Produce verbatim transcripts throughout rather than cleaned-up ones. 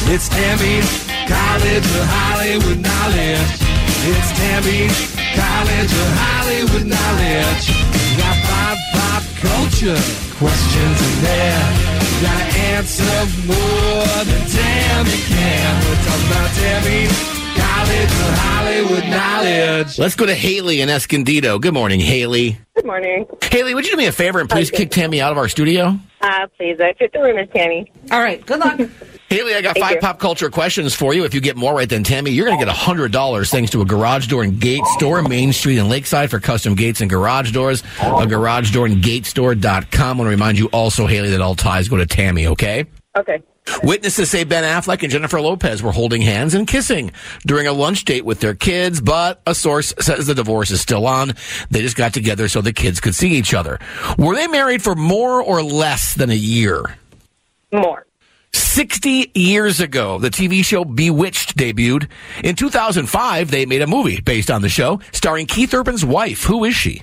It's Tammy's College of Hollywood Knowledge. It's Tammy's College of Hollywood Knowledge. We got five pop culture questions in there. You gotta answer more than Tammy can. We're talking about Tammy's College of Hollywood Knowledge. Let's go to Haley in Escondido. Good morning, Haley. Good morning. Haley, would you do me a favor and please Okay. kick Tammy out of our studio? Uh, please, I fit the room as Tammy. All right, good luck. Haley, I got Thank five you. pop culture questions for you. If you get more right than Tammy, you're going to get one hundred dollars thanks to a garage door and gate store, Main Street and Lakeside, for custom gates and garage doors. A garage door and gate store dot com. I want to remind you also, Haley, that all ties go to Tammy, okay? Okay. Witnesses say Ben Affleck and Jennifer Lopez were holding hands and kissing during a lunch date with their kids, but a source says the divorce is still on. They just got together so the kids could see each other. Were they married for more or less than a year? More. sixty years ago, the T V show Bewitched debuted. In two thousand five, they made a movie based on the show, starring Keith Urban's wife. Who is she?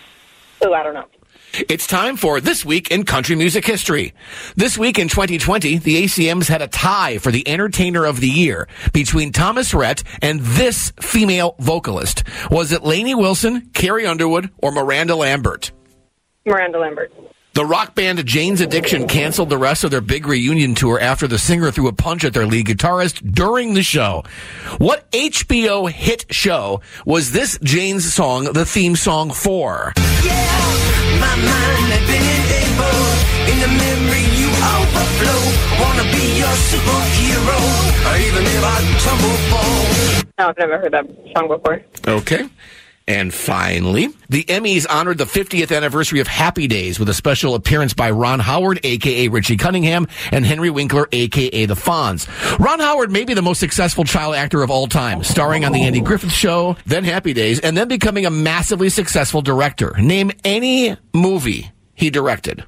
Oh, I don't know. It's time for This Week in Country Music History. This week in twenty twenty, the A C Ms had a tie for the Entertainer of the Year between Thomas Rhett and this female vocalist. Was it Lainey Wilson, Carrie Underwood, or Miranda Lambert? Miranda Lambert. The rock band Jane's Addiction canceled the rest of their big reunion tour after the singer threw a punch at their lead guitarist during the show. What H B O hit show was this Jane's song the theme song for? Yeah, my mind had been enabled. In the memory you overflow. Wanna be your superhero, or even if I tumble fall. No, I've never heard that song before. Okay. And finally, the Emmys honored the fiftieth anniversary of Happy Days with a special appearance by Ron Howard, a k a. Richie Cunningham, and Henry Winkler, a k a the Fonz. Ron Howard may be the most successful child actor of all time, starring on The Andy Griffith Show, then Happy Days, and then becoming a massively successful director. Name any movie he directed.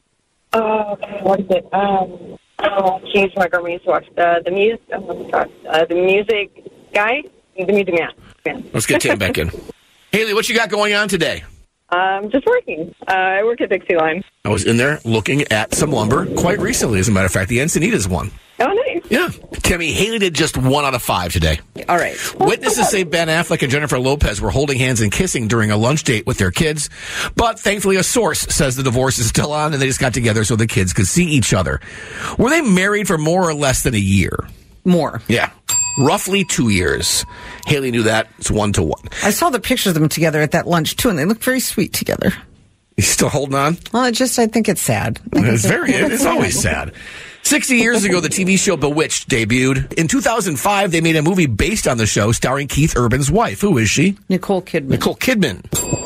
Oh, okay. What is it? Um, oh, geez, my grandma used to watch the, the music, oh my God, uh, the music guy, the music man. man. Let's get Tim back in. Haley, what you got going on today? Um, just working. Uh, I work at Dixie Line. I was in there looking at some lumber quite recently, as a matter of fact. The Encinitas one. Oh, nice. Yeah. Tammy, Haley did just one out of five today. All right. Witnesses say Ben Affleck and Jennifer Lopez were holding hands and kissing during a lunch date with their kids. But thankfully, a source says the divorce is still on and they just got together so the kids could see each other. Were they married for more or less than a year? More. Yeah. Roughly two years. Haley knew that. It's one to one. I saw the pictures of them together at that lunch, too, and they look very sweet together. You still holding on? Well, it just, I think it's sad. I think It's very, it's always sad. sixty years ago, the T V show Bewitched debuted. In two thousand five, they made a movie based on the show starring Keith Urban's wife. Who is she? Nicole Kidman. Nicole Kidman.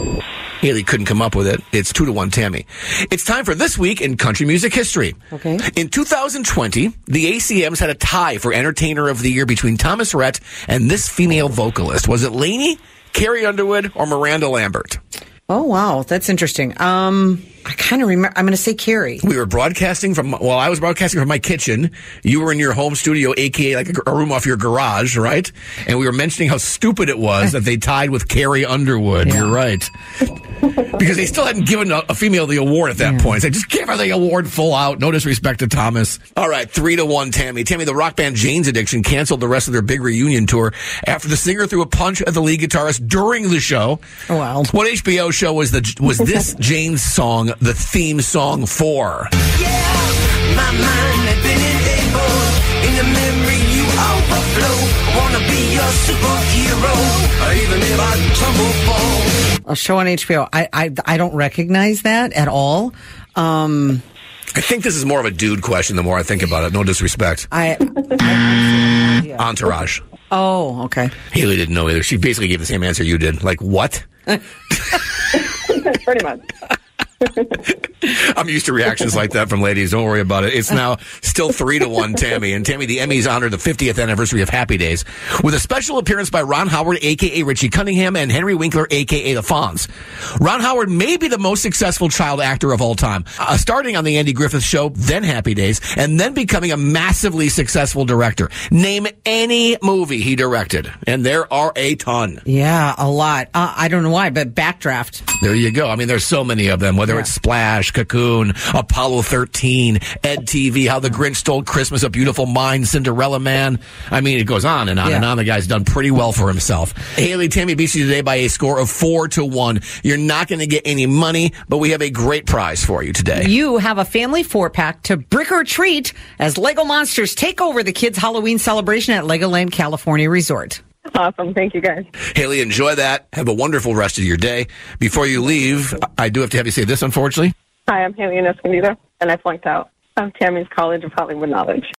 Haley couldn't come up with it. It's two to one Tammy. It's time for This Week in Country Music History. Okay. In two thousand twenty, the A C Ms had a tie for Entertainer of the Year between Thomas Rhett and this female vocalist. Was it Lainey, Carrie Underwood, or Miranda Lambert? Oh, wow. That's interesting. Um, I kind of remember. I'm going to say Carrie. We were broadcasting from, well, I was broadcasting from my kitchen. You were in your home studio, a k a like a, a room off your garage, right? And we were mentioning how stupid it was that they tied with Carrie Underwood. Yeah. You're right. Because they still hadn't given a, a female the award at that Yeah. point. They just give her the award full out. No disrespect to Thomas. All right, three to one, Tammy. Tammy, the rock band Jane's Addiction canceled the rest of their big reunion tour after the singer threw a punch at the lead guitarist during the show. Oh, wow. What H B O show was the was this Jane's song the theme song for? Yeah, my mind had been enabled. In the memory you overflow. Wanna be your superhero, or even if I tumble fall. A show on H B O. I, I, I don't recognize that at all. Um, I think this is more of a dude question the more I think about it. No disrespect. I, I yeah. Entourage. Oh, okay. Haley didn't know either. She basically gave the same answer you did. Like, what? Pretty much. I'm used to reactions like that from ladies. Don't worry about it. It's now still three to one, Tammy. And Tammy, the Emmys honored the fiftieth anniversary of Happy Days with a special appearance by Ron Howard, a k a. Richie Cunningham, and Henry Winkler, a k a the Fonz. Ron Howard may be the most successful child actor of all time, uh, starting on The Andy Griffith Show, then Happy Days, and then becoming a massively successful director. Name any movie he directed, and there are a ton. Yeah, a lot. Uh, I don't know why, but Backdraft. There you go. I mean, there's so many of them, whether whether Yeah. it's Splash, Cocoon, Apollo thirteen, Ed T V, How the Grinch Stole Christmas, A Beautiful Mind, Cinderella Man. I mean, it goes on and on Yeah. and on. The guy's done pretty well for himself. Haley, Tammy beats you today by a score of four to one. You're not going to get any money, but we have a great prize for you today. You have a family four-pack to brick or treat as Lego Monsters take over the kids' Halloween celebration at Legoland California Resort. Awesome. Thank you, guys. Haley, enjoy that. Have a wonderful rest of your day. Before you leave, I do have to have you say this, unfortunately. Hi, I'm Haley Escondido, and I flunked out of Tammy's College of Hollywood Knowledge.